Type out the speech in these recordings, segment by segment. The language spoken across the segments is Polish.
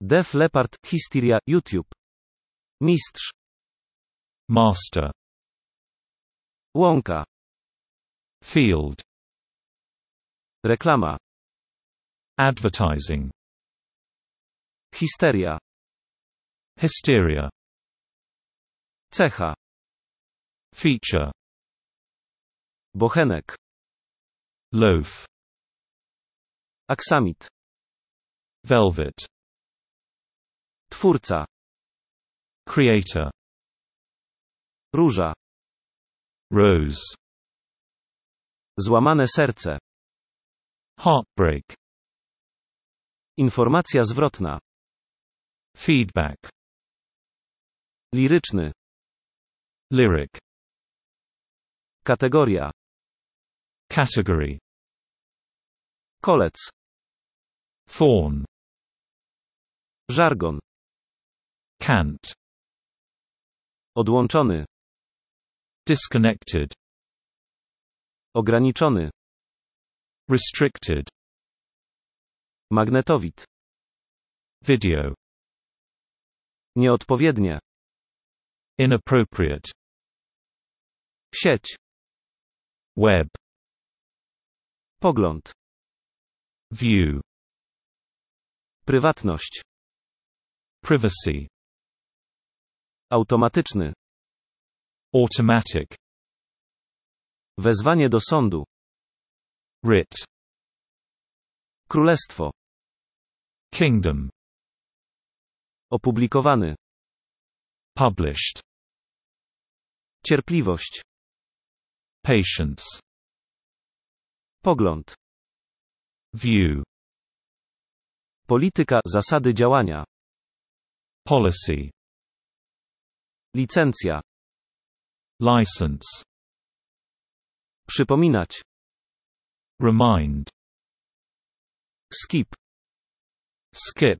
Def Leppard, Hysteria, YouTube. Mistrz. Master. Łąka. Field. Reklama. Advertising. Histeria. Hysteria. Cecha. Feature. Bochenek. Loaf. Aksamit. Velvet. Twórca. Creator. Róża. Rose. Złamane serce. Heartbreak. Informacja zwrotna. Feedback. Liryczny. Lyric. Kategoria. Category. Kolec. Thorn. Żargon. Cant. Odłączony. Disconnected. Ograniczony. Restricted. Magnetowid. Video. Nieodpowiednie. Inappropriate. Sieć. Web. Pogląd. View. Prywatność. Privacy. Automatyczny. Automatic. Wezwanie do sądu. Writ. Królestwo. Kingdom. Opublikowany. Published. Cierpliwość. Patience. Pogląd. View. Polityka, zasady działania. Policy. Licencja. License. Przypominać. Remind. Skip. Skip.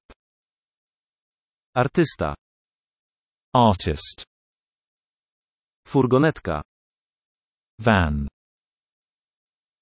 Artysta. Artist. Furgonetka. Van.